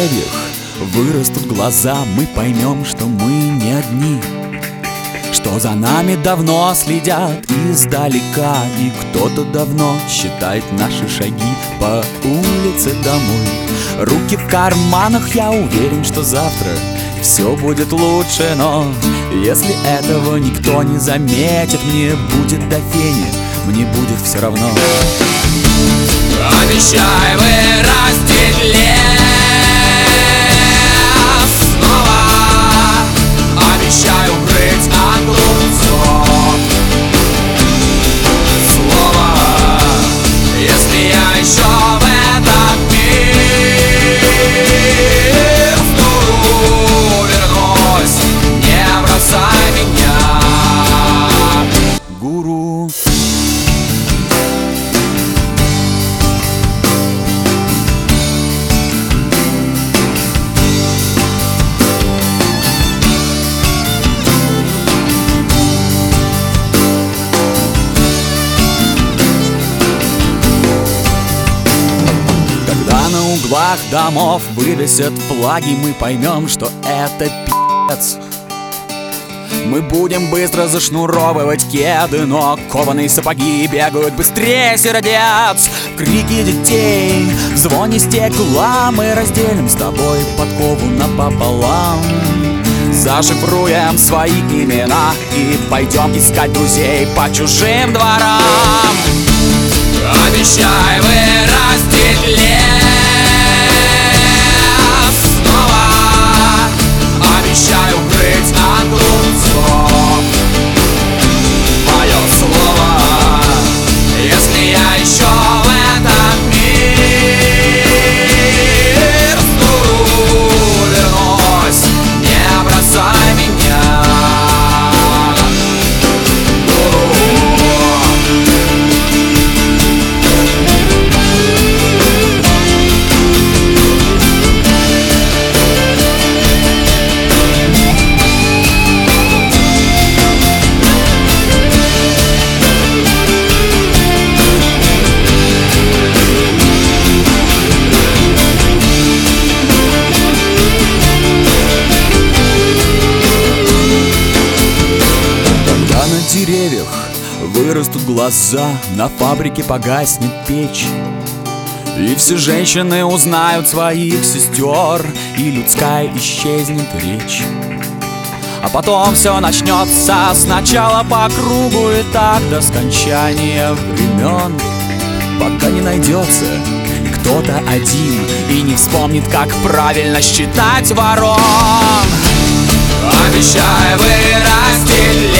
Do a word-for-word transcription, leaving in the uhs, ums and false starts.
деревьях вырастут глаза, мы поймем, что мы не одни, что за нами давно следят издалека, и кто-то давно считает наши шаги по улице домой. Руки в карманах, я уверен, что завтра все будет лучше, но если этого никто не заметит, мне будет до фени, мне будет все равно. Обещай вырастить лес снова, обещай укрыть от глупцов слово. Если я еще в этот мир снова вернусь, не бросай меня, гуру. На углах домов вывесят флаги, мы поймем, что это пи***ц. Мы будем быстро зашнуровывать кеды, но кованые сапоги бегают быстрее сердец. Крики детей, в звоне стекла, мы разделим с тобой подкову напополам. Зашифруем свои имена и пойдем искать друзей по чужим дворам. Обещай вырастить лес снова, обещай укрыть от глупцов мое слово. Если я еще в этот мир снова вернусь, не бросай меня. Деревьях вырастут глаза, на фабрике погаснет печь, и все женщины узнают своих сестер, и людская исчезнет речь. А потом все начнется сначала по кругу, и так до скончания времен, пока не найдется кто-то один и не вспомнит, как правильно считать ворон. Обещай вырастить